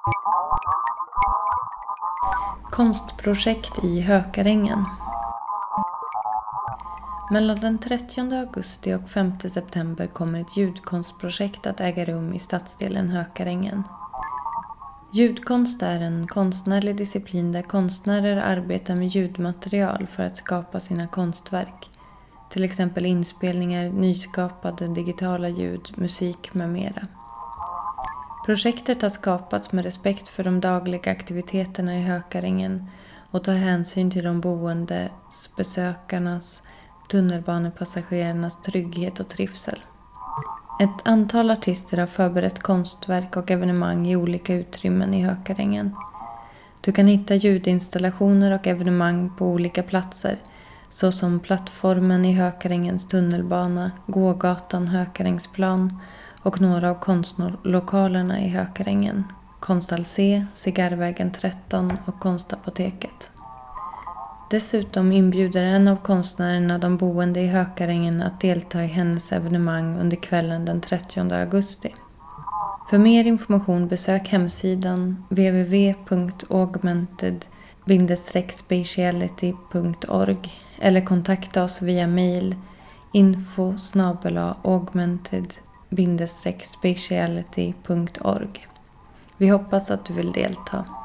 Konstprojekt i Hökarängen. Mellan den 30 augusti och 5 september kommer ett ljudkonstprojekt att äga rum i stadsdelen Hökarängen. Ljudkonst är en konstnärlig disciplin där konstnärer arbetar med ljudmaterial för att skapa sina konstverk. Till exempel inspelningar, nyskapade digitala ljud, musik med mera. Projektet har skapats med respekt för de dagliga aktiviteterna i Hökarängen och tar hänsyn till de boendes, besökarnas, tunnelbanepassagerarnas trygghet och trivsel. Ett antal artister har förberett konstverk och evenemang i olika utrymmen i Hökarängen. Du kan hitta ljudinstallationer och evenemang på olika platser, såsom plattformen i Hökarängens tunnelbana, gågatan Hökarängsplan och några av konstlokalerna i Hökarängen, Konsthall C, Cigarrvägen 13 och Konstapoteket. Dessutom inbjuder en av konstnärerna de boende i Hökarängen att delta i hennes evenemang under kvällen den 30 augusti. För mer information besök hemsidan www.augmented-speciality.org eller kontakta oss via mail info@augmented-speciality.org. Vi hoppas att du vill delta.